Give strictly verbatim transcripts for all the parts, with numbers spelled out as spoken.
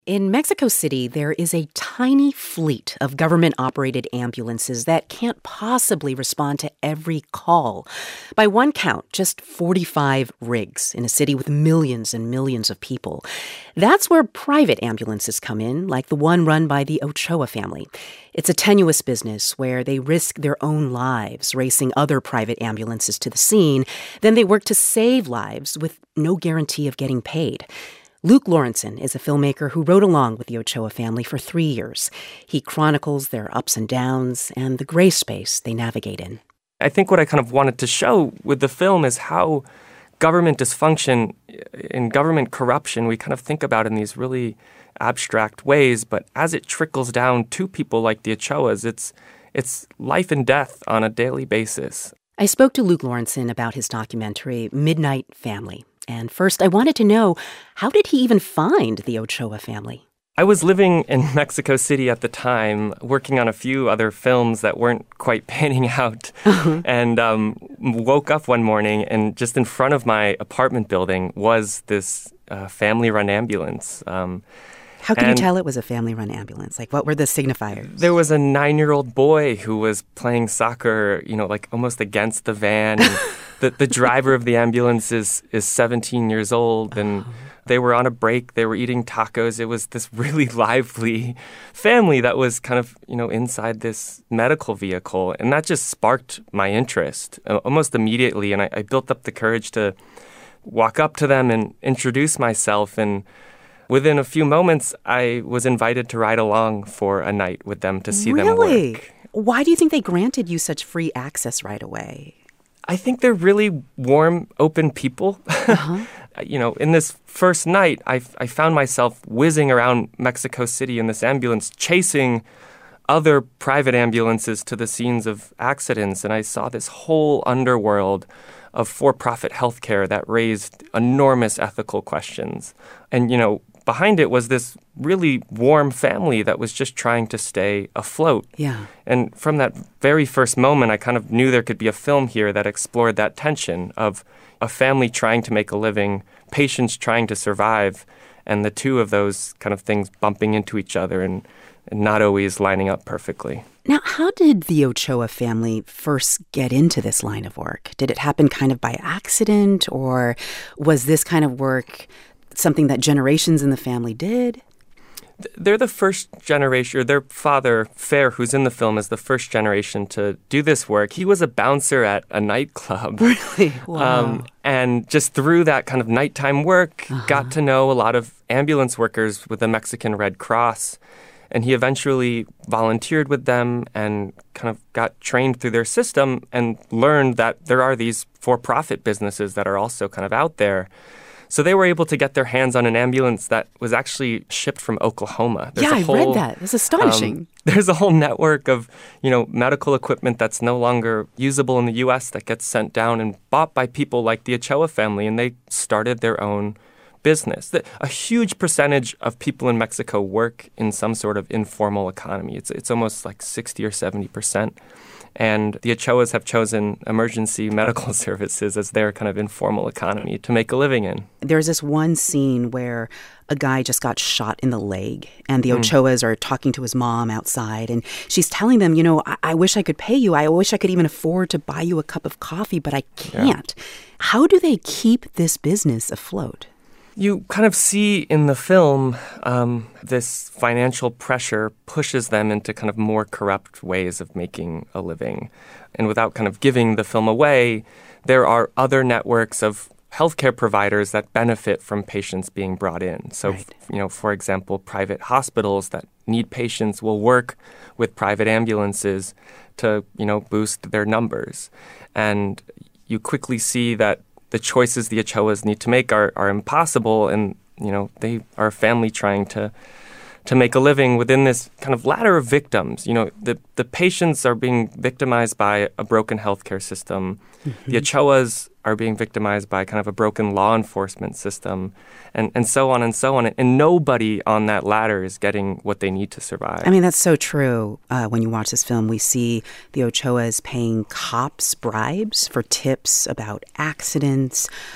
In Mexico City, there is a tiny fleet of government-operated ambulances that can't possibly respond to every call. By one count, just forty-five rigs in a city with millions and millions of people. That's where private ambulances come in, like the one run by the Ochoa family. It's a tenuous business where they risk their own lives racing other private ambulances to the scene. Then they work to save lives with no guarantee of getting paid. Luke Lawrenson is a filmmaker who rode along with the Ochoa family for three years. He chronicles their ups and downs and the gray space they navigate in. I think what I kind of wanted to show with the film is how government dysfunction and government corruption we kind of think about in these really abstract ways, but as it trickles down to people like the Ochoas, it's it's life and death on a daily basis. I spoke to Luke Lawrenson about his documentary, Midnight Family. And first, I wanted to know, how did he even find the Ochoa family? I was living in Mexico City at the time, working on a few other films that weren't quite panning out, uh-huh. and um, woke up one morning, and just in front of my apartment building was this uh, family-run ambulance. Um, How could you tell it was a family-run ambulance? Like, what were the signifiers? There was a nine-year-old boy who was playing soccer, you know, like almost against the van. And the, the driver of the ambulance is, is seventeen years old, and oh. they were on a break. They were eating tacos. It was this really lively family that was kind of, you know, inside this medical vehicle. And that just sparked my interest uh, almost immediately. And I, I built up the courage to walk up to them and introduce myself. And within a few moments, I was invited to ride along for a night with them to see really? them work. Why do you think they granted you such free access right away? I think they're really warm, open people. Uh-huh. You know, in this first night, I, I found myself whizzing around Mexico City in this ambulance, chasing other private ambulances to the scenes of accidents. And I saw this whole underworld of for-profit healthcare that raised enormous ethical questions. And, you know, behind it was this really warm family that was just trying to stay afloat. Yeah. And from that very first moment, I kind of knew there could be a film here that explored that tension of a family trying to make a living, patients trying to survive, and the two of those kind of things bumping into each other and, and not always lining up perfectly. Now, how did the Ochoa family first get into this line of work? Did it happen kind of by accident, or was this kind of work something that generations in the family did? They're the first generation, or their father, Fair, who's in the film, is the first generation to do this work. He was a bouncer at a nightclub. Really? Wow. Um, and just through that kind of nighttime work, uh-huh. got to know a lot of ambulance workers with the Mexican Red Cross. And he eventually volunteered with them and kind of got trained through their system and learned that there are these for-profit businesses that are also kind of out there. So they were able to get their hands on an ambulance that was actually shipped from Oklahoma. There's yeah, I whole, read that. It's astonishing. Um, there's a whole network of, you know, medical equipment that's no longer usable in the U S that gets sent down and bought by people like the Ochoa family, and they started their own business. A huge percentage of people in Mexico work in some sort of informal economy. It's it's almost like sixty or seventy percent. And the Ochoas have chosen emergency medical services as their kind of informal economy to make a living in. There's this one scene where a guy just got shot in the leg, and the Ochoas mm. are talking to his mom outside, and she's telling them, you know, I-, I wish I could pay you. I wish I could even afford to buy you a cup of coffee, but I can't. Yeah. How do they keep this business afloat? You kind of see in the film um, this financial pressure pushes them into kind of more corrupt ways of making a living. And without kind of giving the film away, there are other networks of healthcare providers that benefit from patients being brought in. So, right. you know, for example, private hospitals that need patients will work with private ambulances to, you know, boost their numbers. And you quickly see that the choices the Ochoas need to make are, are impossible, and you know they are a family trying to to make a living within this kind of ladder of victims. You know, the the patients are being victimized by a broken healthcare system. Mm-hmm. The Ochoas are being victimized by kind of a broken law enforcement system, and, and so on and so on. And nobody on that ladder is getting what they need to survive. I mean, that's so true. Uh, when you watch this film, we see the Ochoas paying cops bribes for tips about accidents.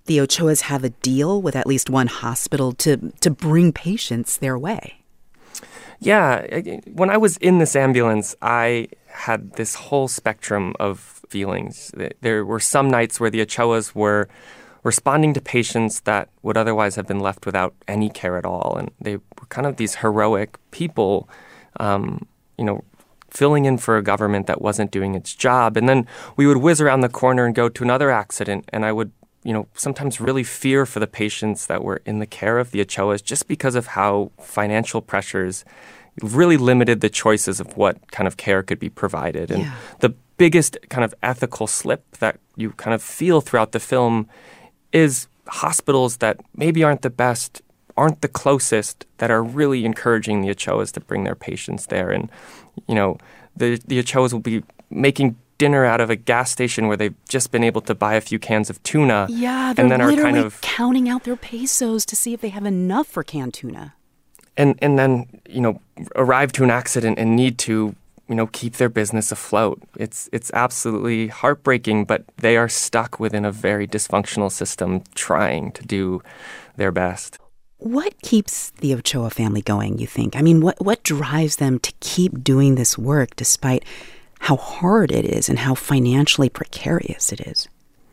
the Ochoas have a deal with at least one hospital to, to bring patients their way. Yeah. When I was in this ambulance, I had this whole spectrum of feelings. There were some nights where the Ochoas were responding to patients that would otherwise have been left without any care at all. And they were kind of these heroic people, um, you know, filling in for a government that wasn't doing its job. And then we would whiz around the corner and go to another accident, and I would, you know, sometimes really fear for the patients that were in the care of the Ochoas just because of how financial pressures really limited the choices of what kind of care could be provided. And yeah. the biggest kind of ethical slip that you kind of feel throughout the film is hospitals that maybe aren't the best, aren't the closest, that are really encouraging the Ochoas to bring their patients there. And, you know, the, the Ochoas will be making dinner out of a gas station where they've just been able to buy a few cans of tuna. Yeah, they're and then literally are kind of counting out their pesos to see if they have enough for canned tuna. And and then, you know, arrive to an accident and need to, you know, keep their business afloat. It's it's absolutely heartbreaking, but they are stuck within a very dysfunctional system trying to do their best. What keeps the Ochoa family going, you think? I mean, what, what drives them to keep doing this work despite how hard it is and how financially precarious it is?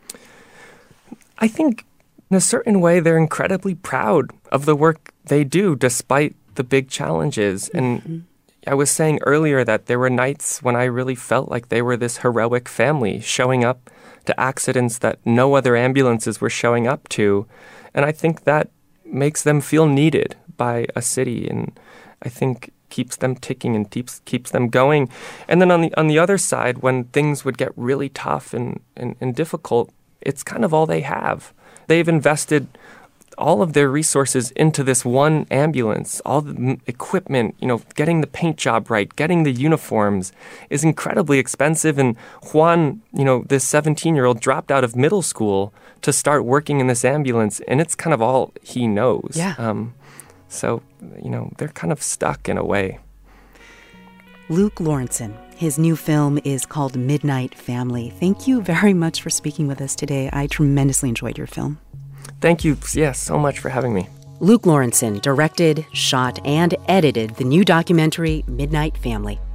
I think in a certain way they're incredibly proud of the work they do despite the big challenges. And mm-hmm. I was saying earlier that there were nights when I really felt like they were this heroic family showing up to accidents that no other ambulances were showing up to. And I think that makes them feel needed by a city, and I think keeps them ticking and keeps keeps them going. And then on the on the other side, when things would get really tough and, and, and difficult, it's kind of all they have. They've invested all of their resources into this one ambulance. All the equipment, you know, getting the paint job right, getting the uniforms is incredibly expensive. And Juan, you know, this seventeen-year-old dropped out of middle school to start working in this ambulance, and it's kind of all he knows. Yeah. Um, so, you know, they're kind of stuck in a way. Luke Lawrenson. His new film is called Midnight Family. Thank you very much for speaking with us today. I tremendously enjoyed your film. Thank you, yes, so much for having me. Luke Lawrenson directed, shot, and edited the new documentary Midnight Family.